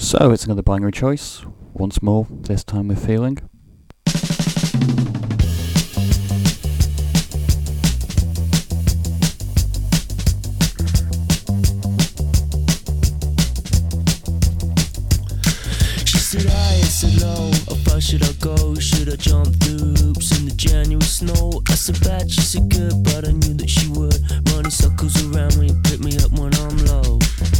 So it's another binary choice. Once more, this time with feeling. She said hi, I said no. How far should I go? Should I jump through hoops in the January snow? I said bad, she said good, but I knew that she would. Running circles around me, pick me up when I'm low.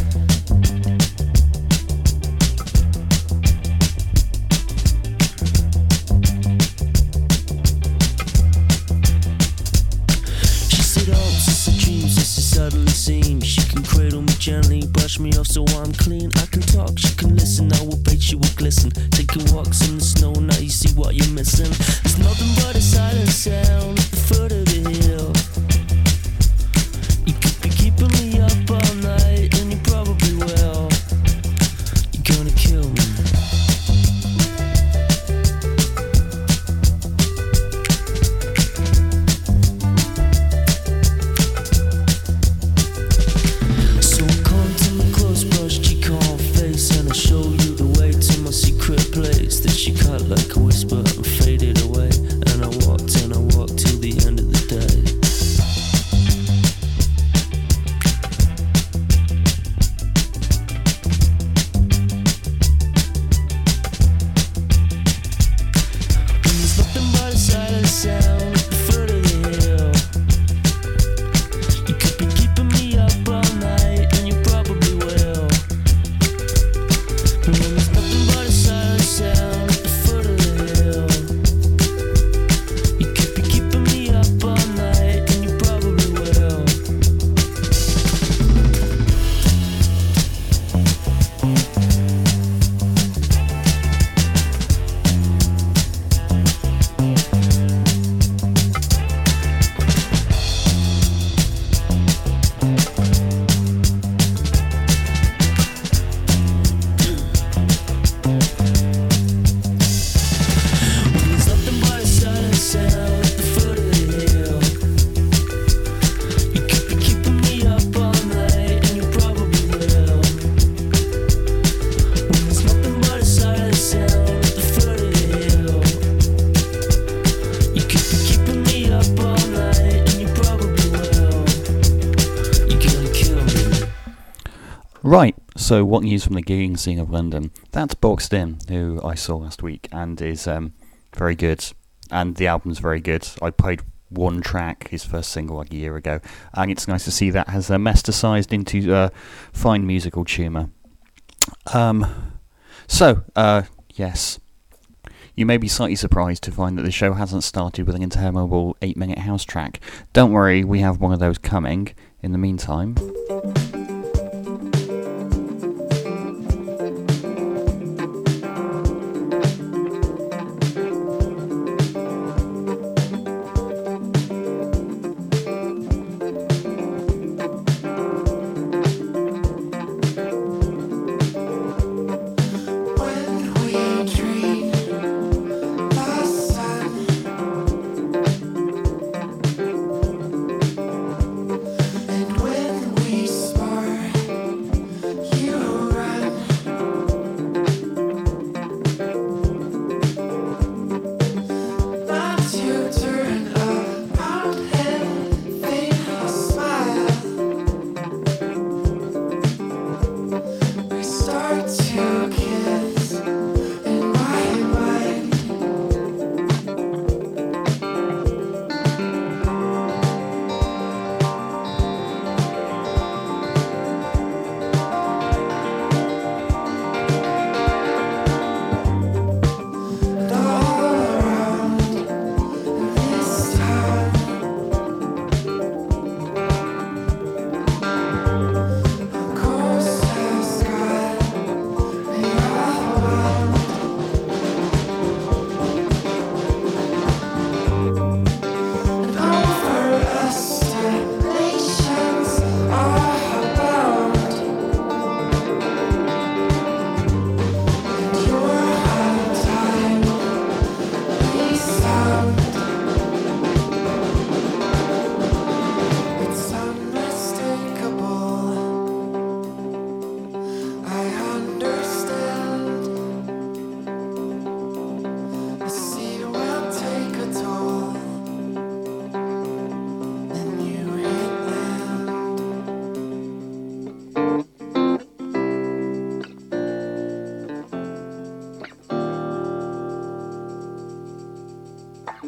Suddenly seems she can cradle me gently, brush me off so I'm clean. I can talk, she can listen, I will bait, she will glisten. Taking walks in the snow, now you see what you're missing. There's nothing but a silent sound at the foot of the hill. You could be keeping me up all night, and you probably will. You're gonna kill me. She cut like a whisper and faded away. And I walked till the end of the day. And there's nothing but a silent sound at the foot of the hill. You could be keeping me up all night, and you probably will. And there's nothing but a silent sound. Right, so what news from the gigging scene of London? That's Boxed In, who I saw last week, and is very good, and the album's very good. I played one track, his first single, like a year ago, and it's nice to see that has metastasized into fine musical tumour. Yes, you may be slightly surprised to find that the show hasn't started with an interminable 8-minute house track. Don't worry, we have one of those coming. In the meantime... We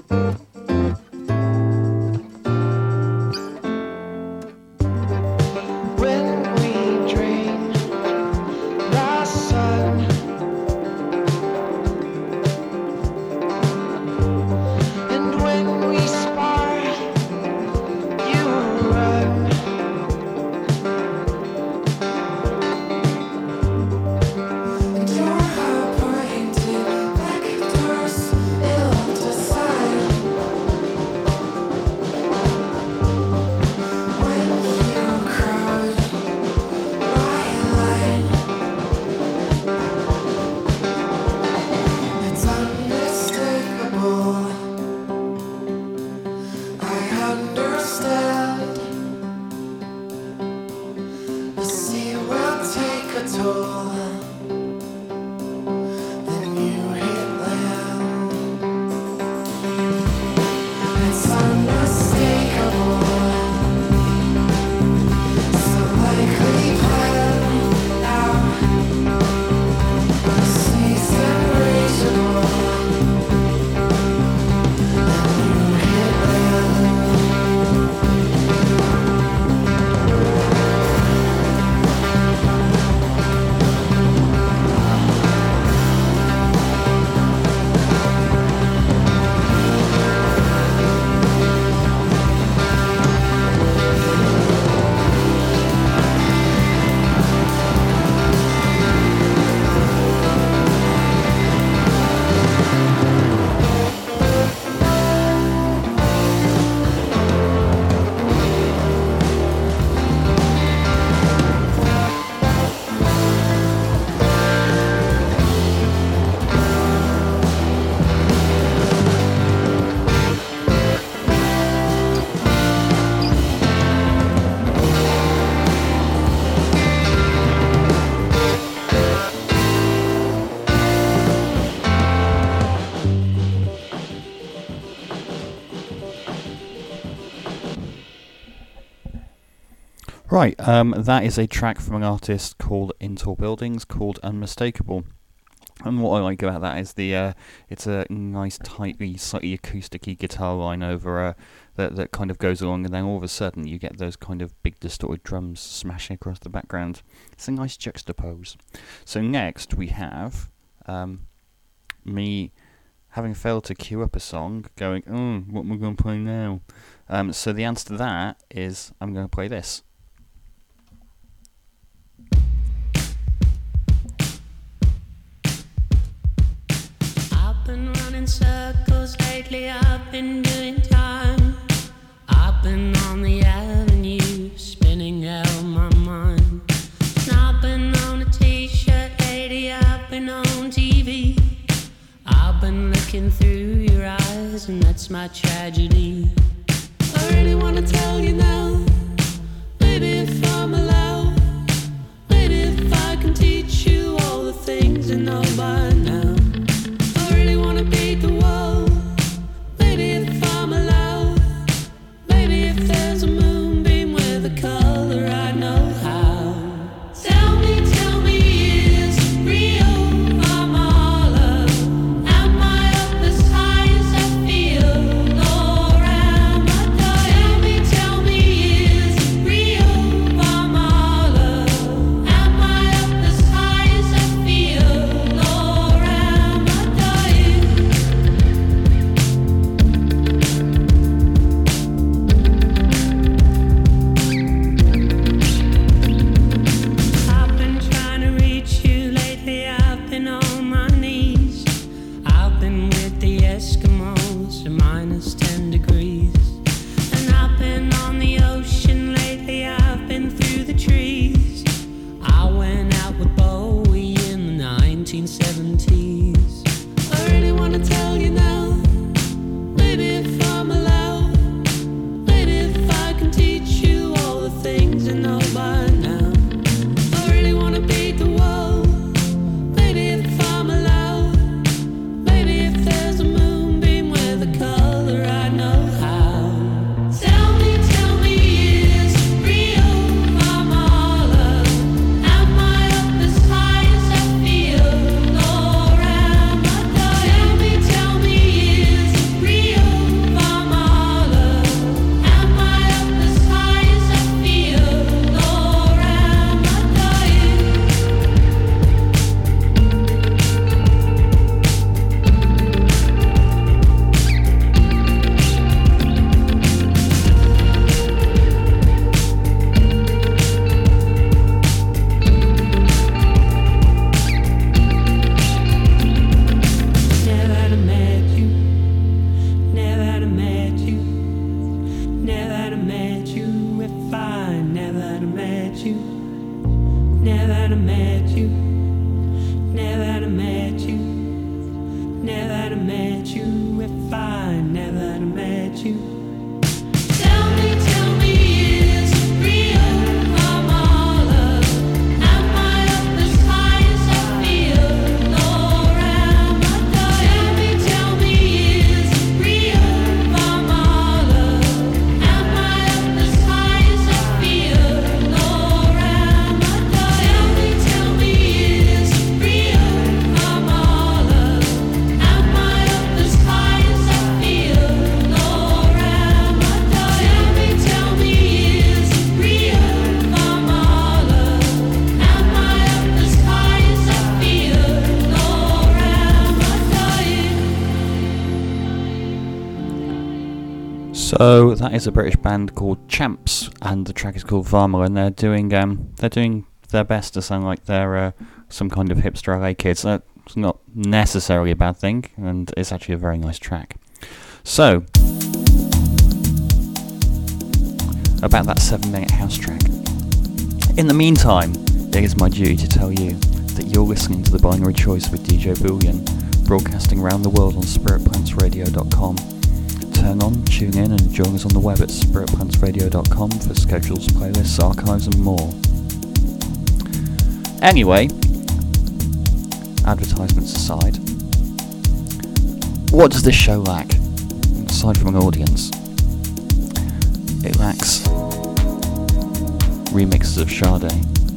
Right, that is a track from an artist called In Tall Buildings called Unmistakable. And what I like about that is it's a nice, tightly, slightly acoustic-y guitar line over that kind of goes along, and then all of a sudden you get those kind of big distorted drums smashing across the background. It's a nice juxtapose. So next we have me having failed to queue up a song, going, what am I going to play now? So the answer to that is I'm going to play this. Been running circles lately, I've been doing time. I've been on the avenue, spinning out my mind. I've been on a t-shirt lady, I've been on TV. I've been looking through your eyes, and that's my tragedy. I really wanna tell you now, baby, if I'm allowed, maybe if I can teach you all the things you know by now. Wanna beat the wall. Maybe if I'm allowed. Maybe if there's a moonbeam with a color I know how. Tell me, is it real? I'm all up. Am I up as high as I feel? Or am I dying? Tell me, is it real? I'm all up. Am I up as high as I feel? Or am I dying? I've been trying to reach you lately, I've been on my knees. I've been with the Eskimos at -10 degrees. And I've been on the ocean lately, I've been through the trees. I went out with Bowie in the 1970s. I really wanna tell you now, maybe if I'm allowed, maybe if I can teach you all the things you know by now. I really wanna beat the wall, maybe if I'm allowed, maybe if there's a moonbeam with a color I know how. Tell me, is it real? I'm all up. Am I up as high as I feel? Or So that is a British band called Champs, and the track is called Varma, and they're doing their best to sound like they're some kind of hipster LA kids. That's not necessarily a bad thing, and it's actually a very nice track. So, about that 7-minute house track. In the meantime, it is my duty to tell you that you're listening to The Binary Choice with DJ Boolean, broadcasting around the world on spiritplantsradio.com. Turn on, tune in and join us on the web at spiritplantsradio.com for schedules, playlists, archives and more. Anyway, advertisements aside, what does this show lack, aside from an audience? It lacks remixes of Sade.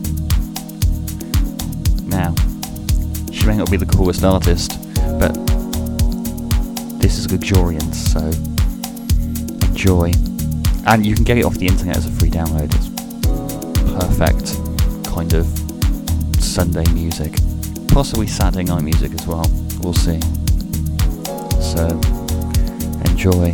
Now, she may not be the coolest artist, but this is luxuriant, so enjoy. And you can get it off the internet as a free download. It's perfect kind of Sunday music. Possibly Saturday night music as well. We'll see. So, enjoy.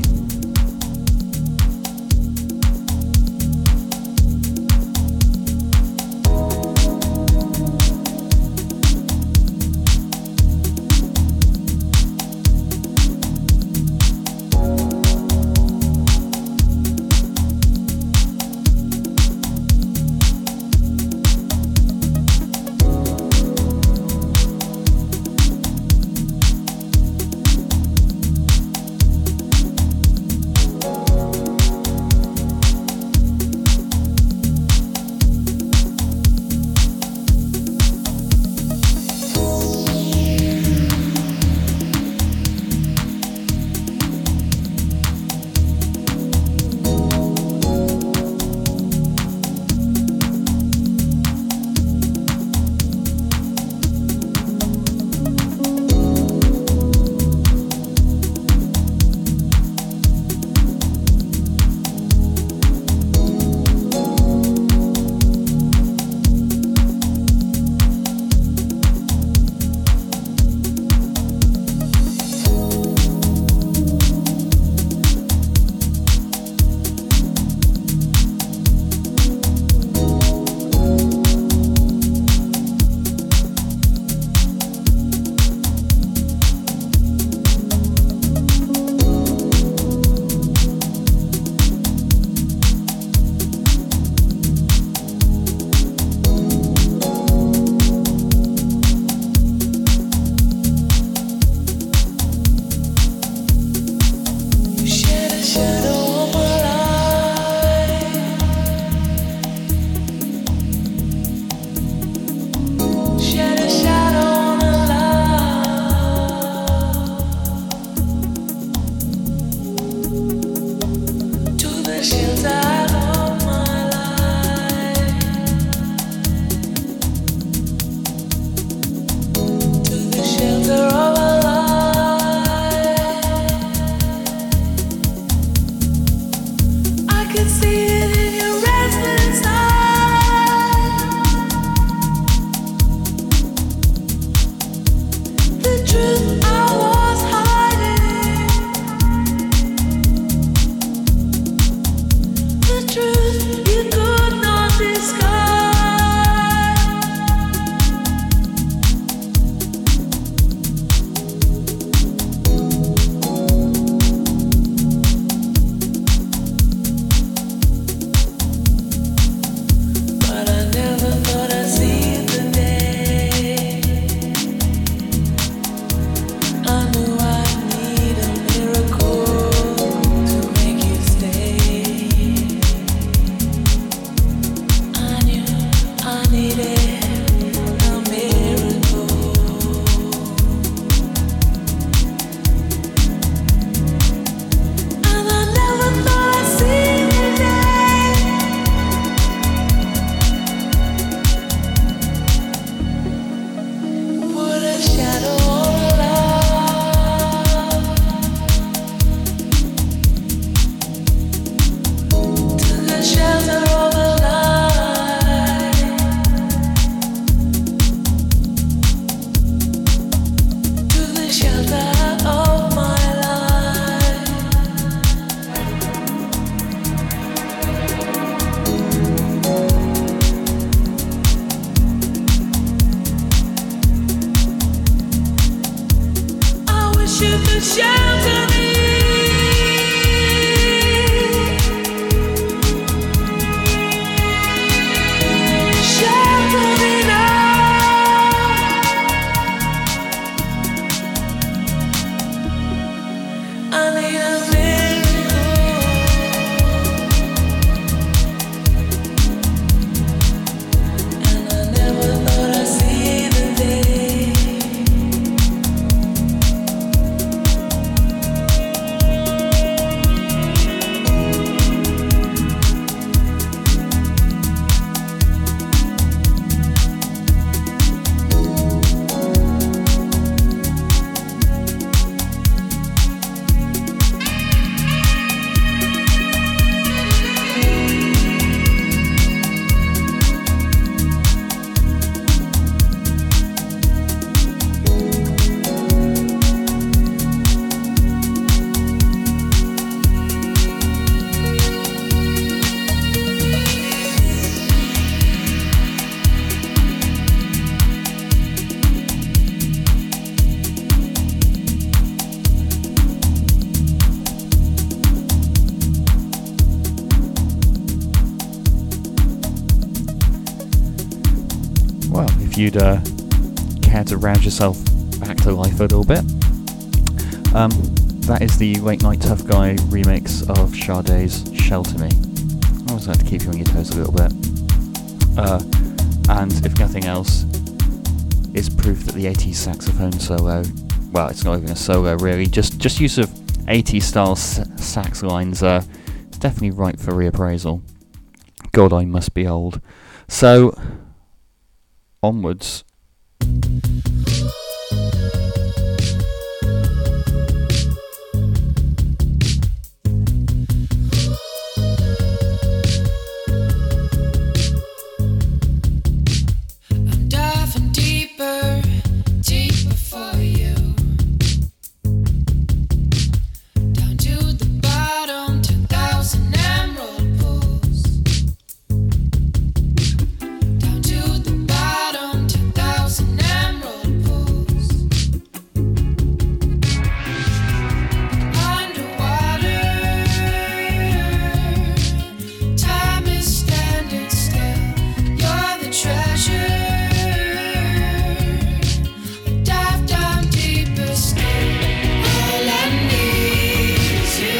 you can shelter me. Shelter me now. I need a miracle, and I never thought I'd see the day. Well, if you'd care to rouse yourself back to life a little bit, that is the Late Night Tough Guy remix of Sade's Shelter Me. I always like to keep you on your toes a little bit. And if nothing else, it's proof that the 80s saxophone solo, well, it's not even a solo really, just use of 80s style sax lines, it's definitely ripe for reappraisal. God, I must be old. So, onwards. I'm diving deeper, deeper for you. Down to the bottom, 10,000 emerald pools. Down to the bottom, 10,000 emerald pools. Underwater, time is standing still. You're the treasure. I dive down deeper still. All I need is you.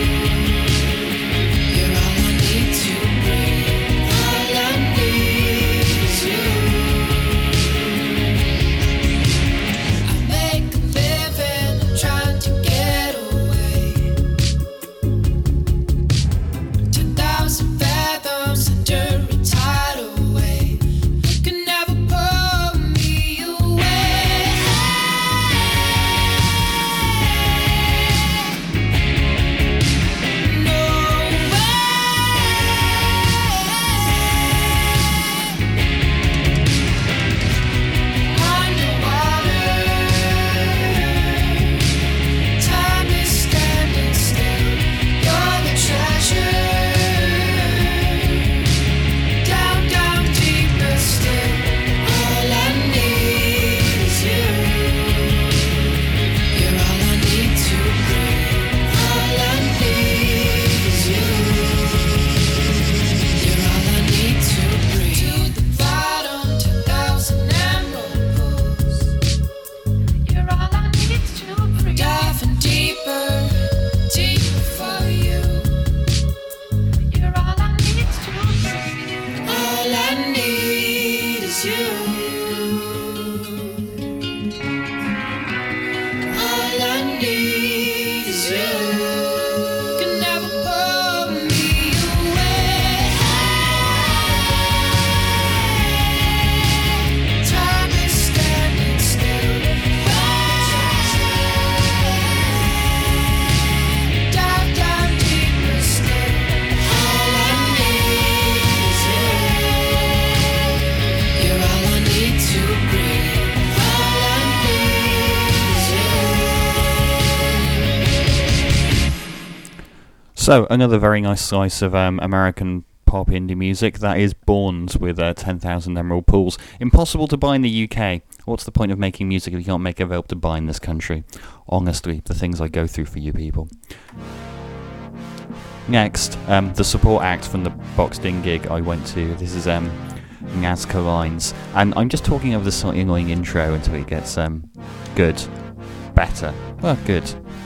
You're all I need to breathe. All I need is you. I make a living, I'm trying to get away. 10,000 fathoms under a tidal wave. You can never pull me away. No way. Underwater, time is standing still. You're the treasure. Down, down deeper still. All I need is you. You're all I need to breathe. All I need is you. You're all I need to breathe. To the bottom, 10,000 emerald pools. You're all I need to breathe. Diving deeper, deeper for you. You're all I need to breathe. All I need is you. All I need is you. Can never pull me away. Time is standing still. Dive down deeper still. All I need is you. You're all I need to breathe. All I need is you. So, another very nice slice of American pop indie music. That is Bournes with 10,000 Emerald Pools. Impossible to buy in the UK. What's the point of making music if you can't make it available to buy in this country? Honestly, the things I go through for you people. Next, the support act from the Boxed In gig I went to. This is Nazca Lines, and I'm just talking over the slightly annoying intro until it gets good, better. Well, good.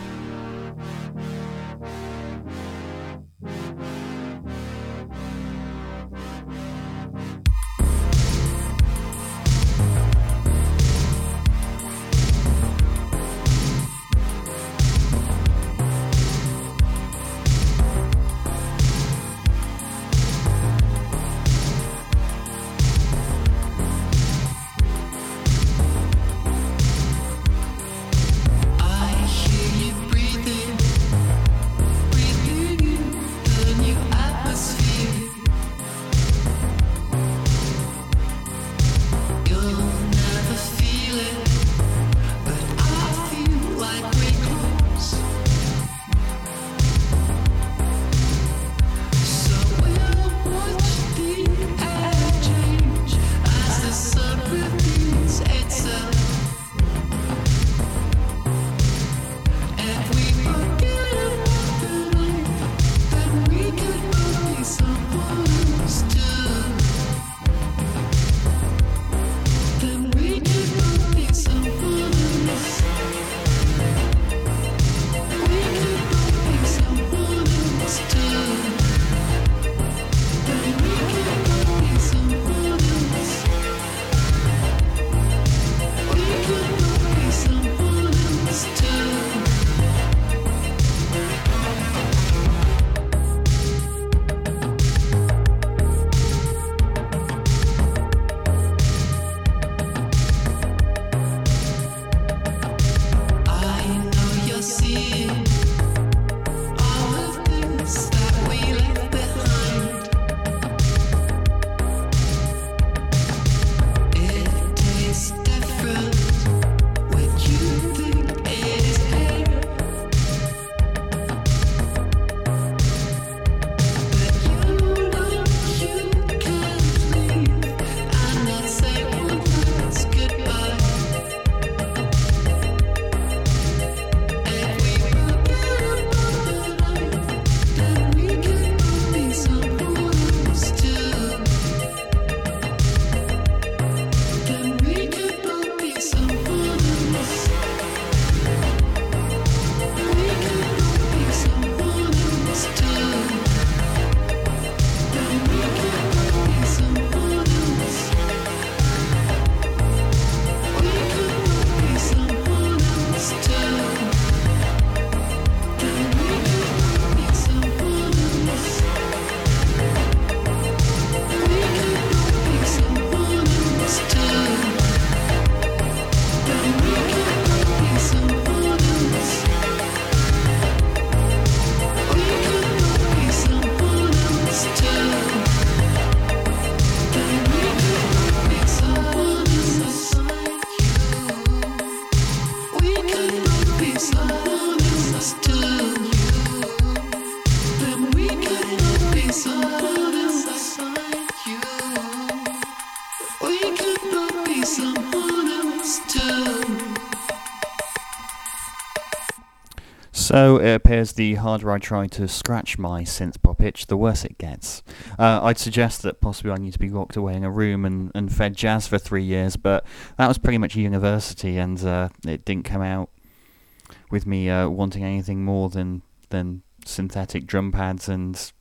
So it appears the harder I try to scratch my synth pop itch, the worse it gets. I'd suggest that possibly I need to be locked away in a room and fed jazz for 3 years, but that was pretty much university, and it didn't come out with me wanting anything more than synthetic drum pads and...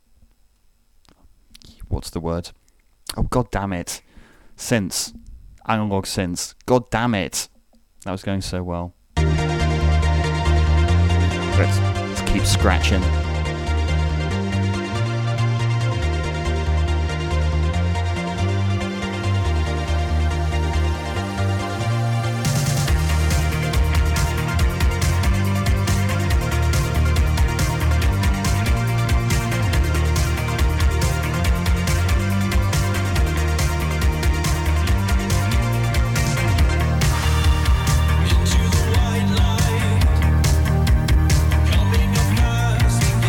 what's the word? Oh, god damn it. Synths. Analog synths. God damn it. That was going so well. Let's keep scratching. Into the white light, coming up fast.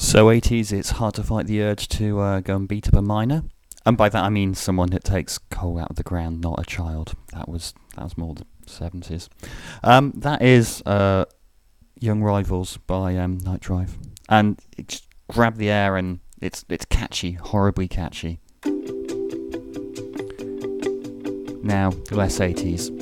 So 80s, it's hard to fight the urge to go and beat up a miner. And by that I mean someone that takes coal out of the ground, not a child. That was more the 70s. That is Young Rivals by Night Drive. And it just grab the air, and it's catchy, horribly catchy. Now, less 80s.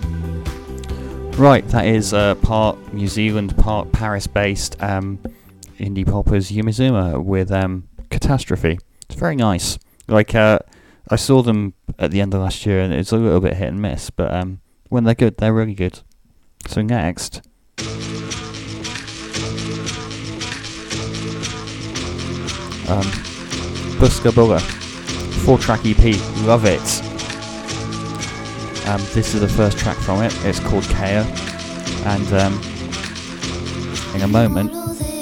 Right, that is part New Zealand, part Paris-based. indie poppers Yumizuma with Catastrophe. It's very nice. Like I saw them at the end of last year, and it's a little bit hit and miss, but when they're good, they're really good. So next, Buscabula, 4-track EP, love it. This is the first track from it. It's called Kea, and in a moment,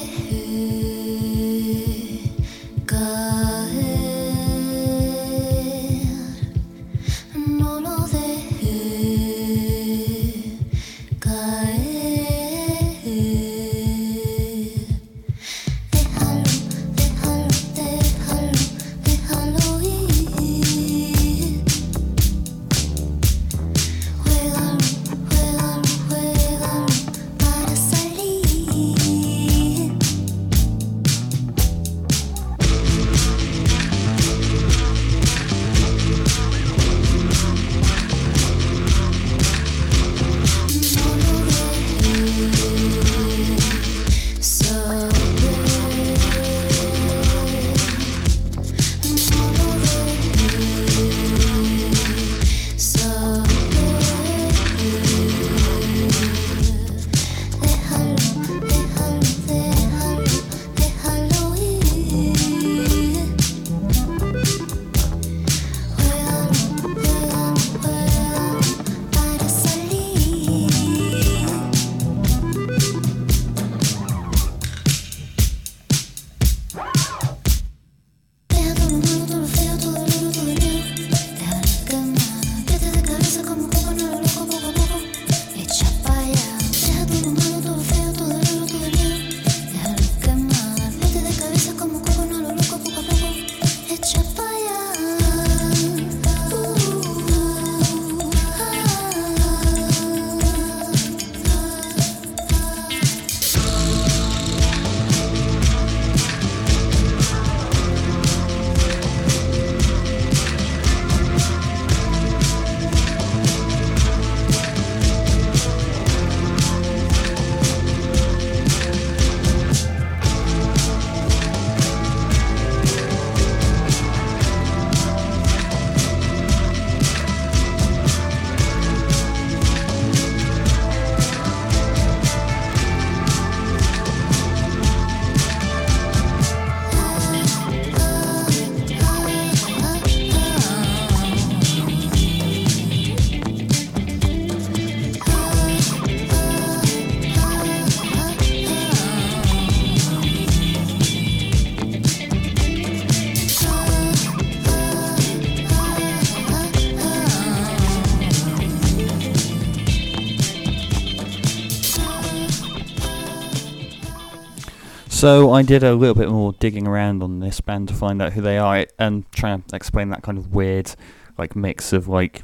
So I did a little bit more digging around on this band to find out who they are and try to explain that kind of weird like mix of like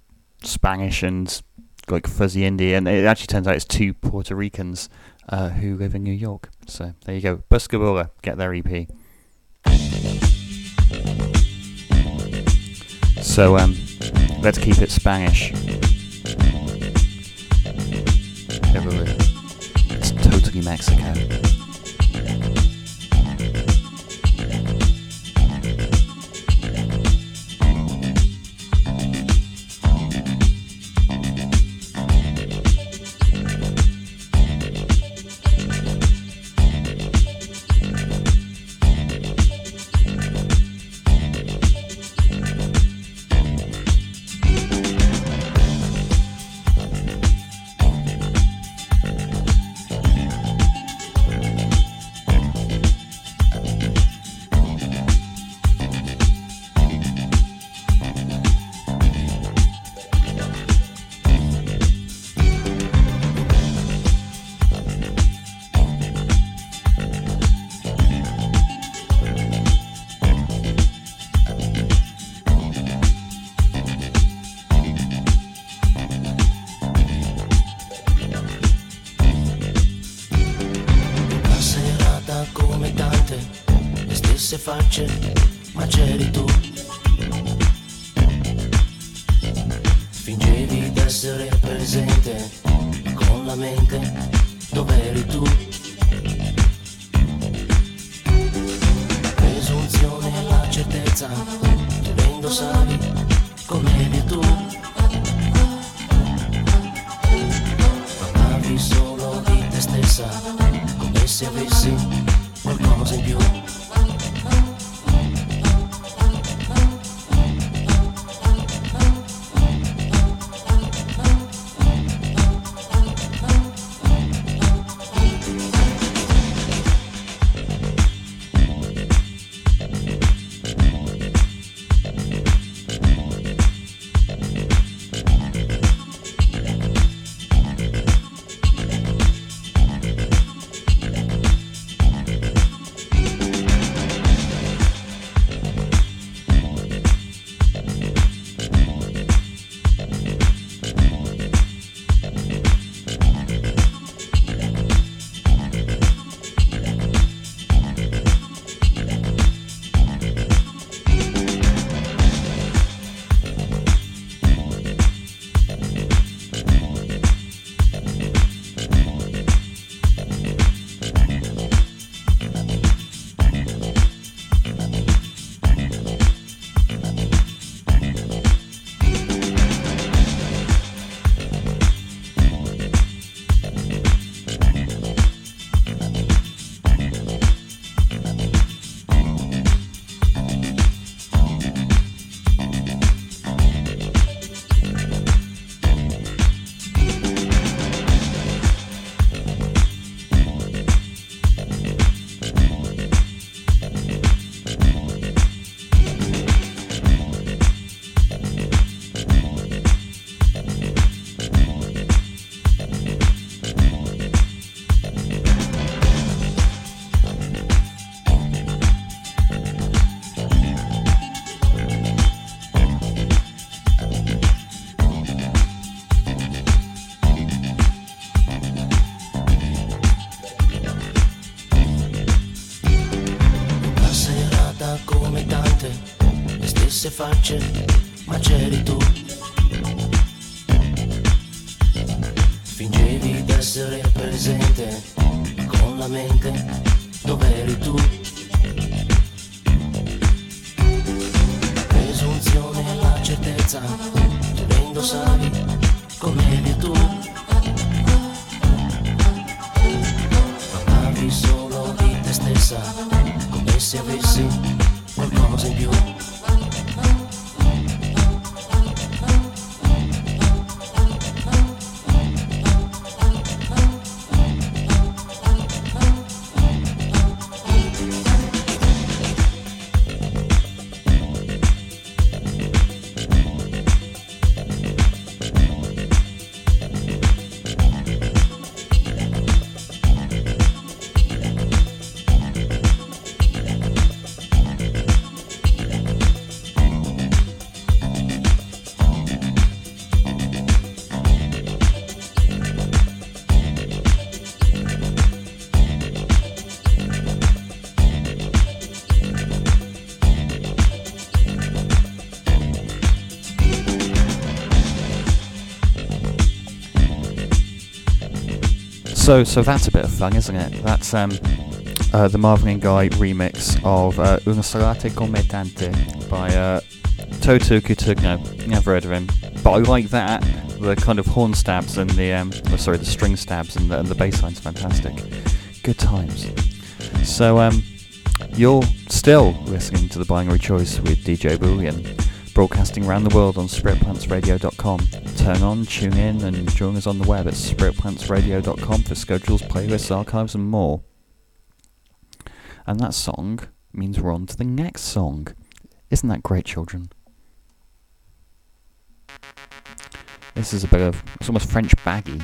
Spanish and like fuzzy indie, and it actually turns out it's 2 Puerto Ricans who live in New York. So there you go, Buscabula, get their EP. So let's keep it Spanish. It's totally Mexico. Facce, ma c'eri tu. Fingevi d'essere presente, con la mente dov'eri tu? sali come virtù. Parlavi solo di te stessa, come se avessi qualcosa in più. Facce, ma c'eri tu. Fingevi d'essere presente, ma con la mente dov'eri tu? La presunzione e la certezza, tu le indossavi come virtù. Parlavi solo di te stessa, come se avessi qualcosa in più. So that's a bit of fun, isn't it? That's the Marvin Gaye remix of Una Serata Come Tante by Toto Cutugno. Never heard of him, but I like that. The kind of horn stabs and the string stabs and the bass line's fantastic. Good times. So you're still listening to The Binary Choice with DJ Boolean, broadcasting around the world on spiritplantsradio.com. Turn on, tune in, and join us on the web at spiritplantsradio.com for schedules, playlists, archives, and more. And that song means we're on to the next song. Isn't that great, children? This is it's almost French baggy.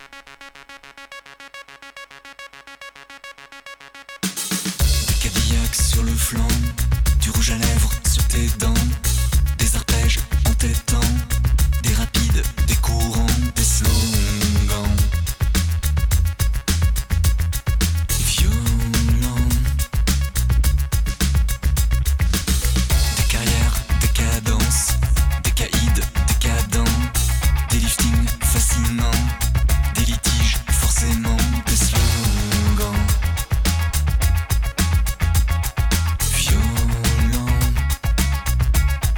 Des Cadillacs sur le flanc, du rouge à lèvres sur tes dents, des arpèges entêtants, des rapides, des courants, des slogans violents, des carrières, des cadences, des caïds, des cadents, des liftings fascinants, des litiges forcément, des slogans violents.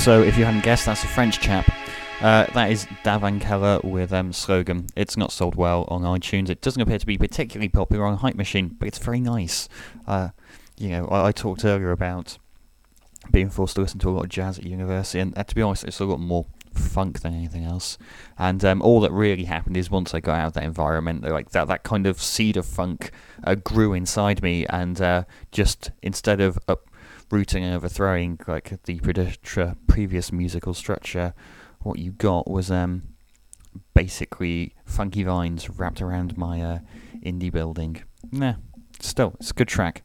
So if you hadn't guessed, that's a French chap. That is Davan Keller with Slogan. It's not sold well on iTunes. It doesn't appear to be particularly popular on Hype Machine, but it's very nice. I talked earlier about being forced to listen to a lot of jazz at university, and to be honest, it's a lot more funk than anything else. And all that really happened is once I got out of that environment, like that kind of seed of funk grew inside me, and just instead of uprooting and overthrowing like the previous musical structure, what you got was basically funky vines wrapped around my indie building. Still, it's a good track.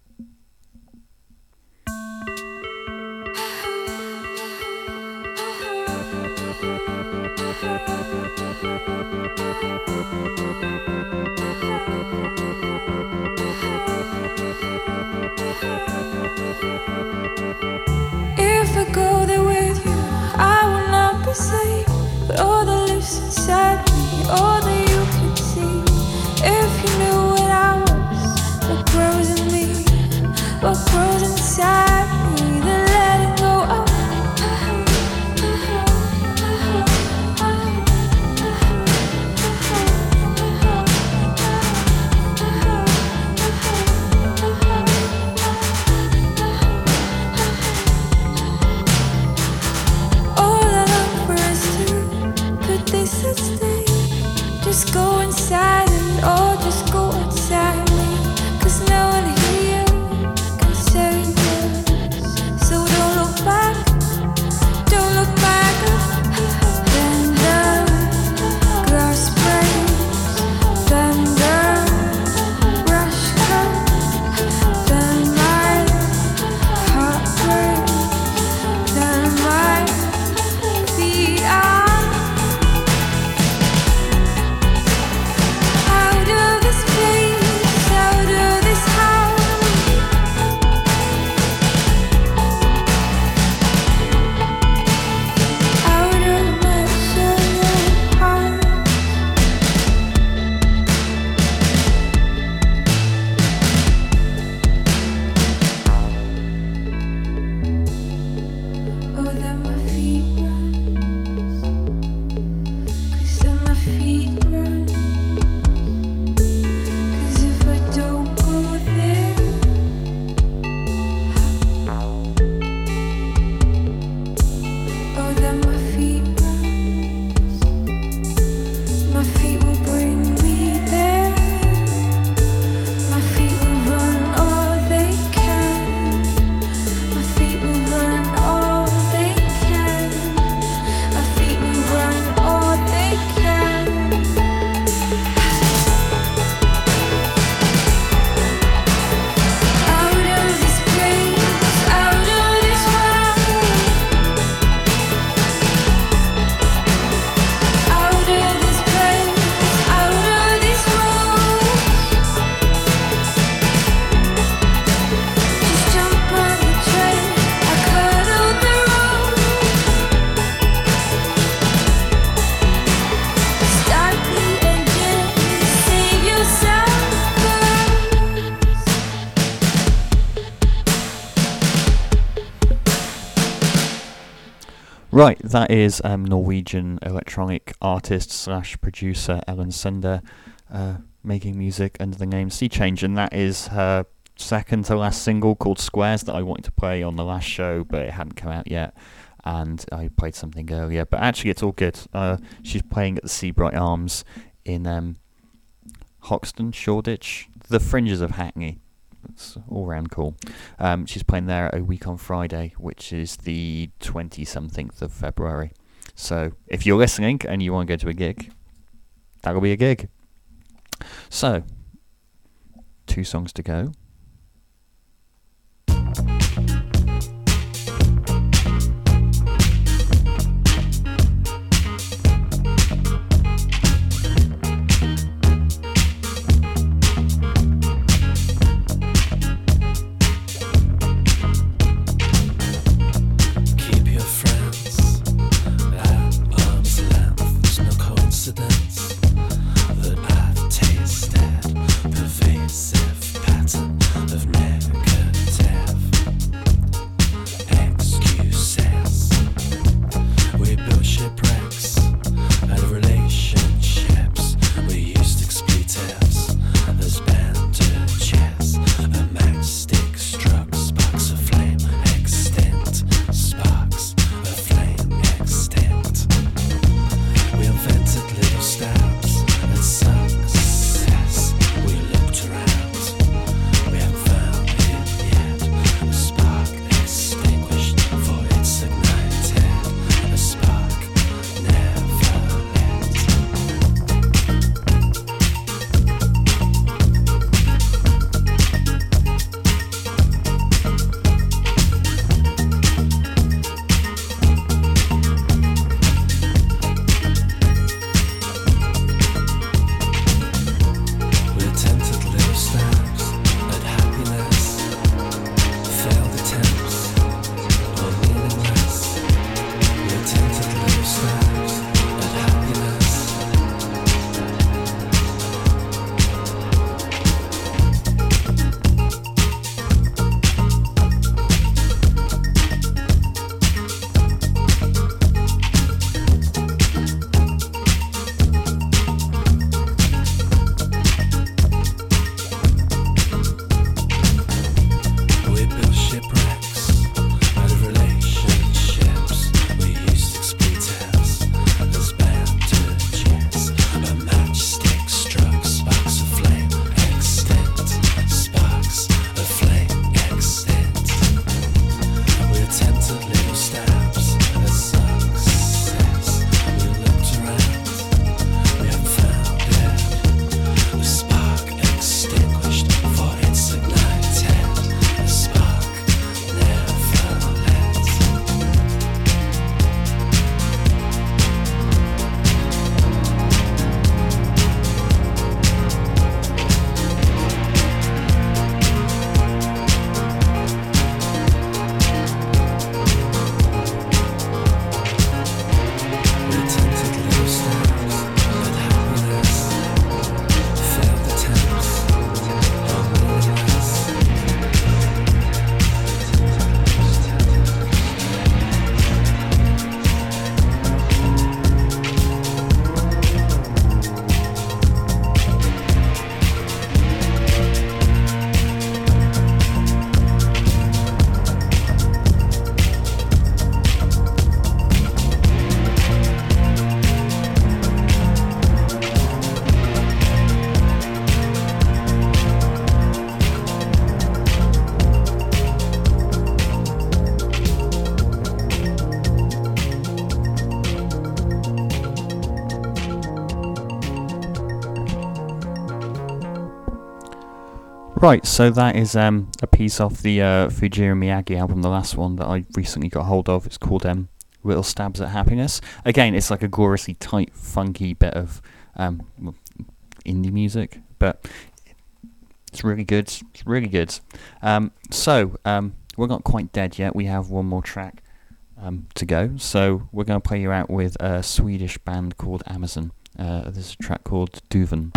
If I go there with you, I will not be safe. But all that lives inside me, all that you can see. If you knew what I was, what grows in me, what grows inside me, then let it go up. Just go inside and or just go outside me, 'cause no one here can save us. So don't look back, don't look back. Then the glass breaks, then the rush comes, then my heart breaks, then my feet are Right, that is Norwegian electronic artist / producer Ellen Sender making music under the name Sea Change, and that is her second to last single called Squares that I wanted to play on the last show, but it hadn't come out yet, and I played something earlier. But actually, it's all good. She's playing at the Seabright Arms in Hoxton, Shoreditch, the fringes of Hackney. It's all round cool. She's playing there a week on Friday, which is the 20-something of February. So if you're listening and you want to go to a gig, that'll be a gig. So, 2 songs to go. That I've tasted pervasive pattern Right, so that is a piece off the Fujiro Miyagi album, the last one that I recently got hold of. It's called Little Stabs at Happiness. Again, it's like a gloriously tight, funky bit of indie music, but it's really good. It's really good. So we're not quite dead yet. We have one more track to go. So we're going to play you out with a Swedish band called Amazon. There's a track called Duven.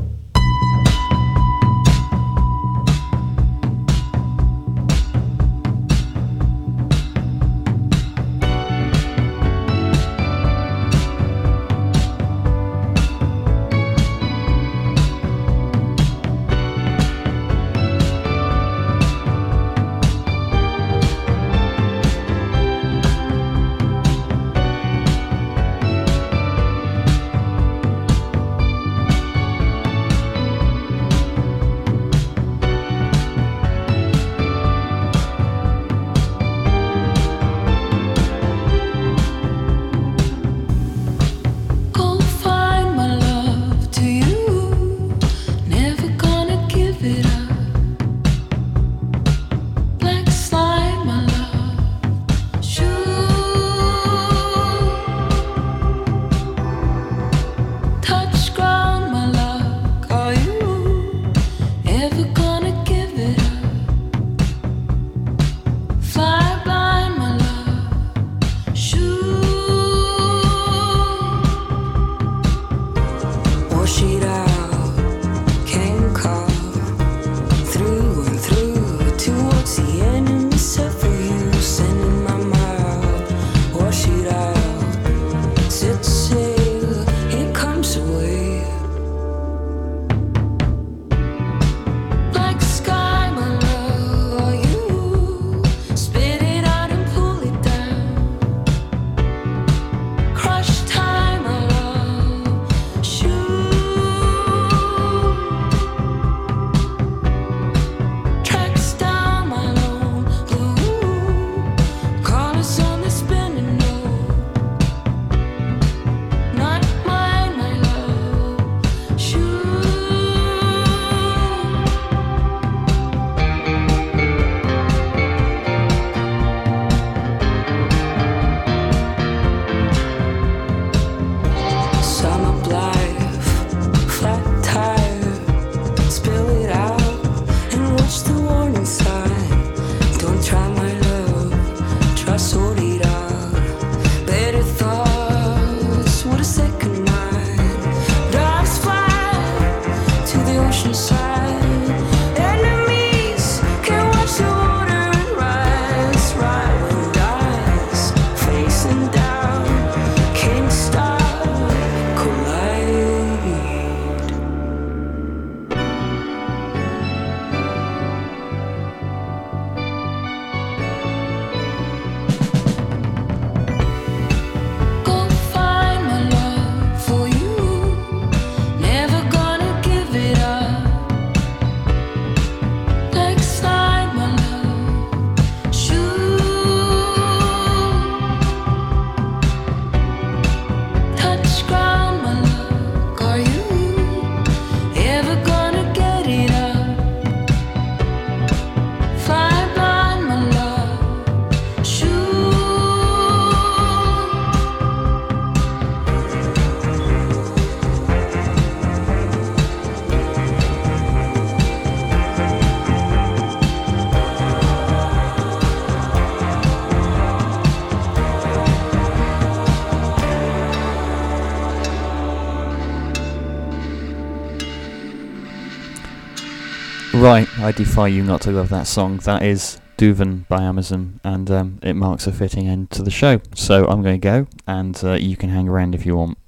Right, I defy you not to love that song. That is Duven by Amazon, and it marks a fitting end to the show. So I'm going to go, and you can hang around if you want.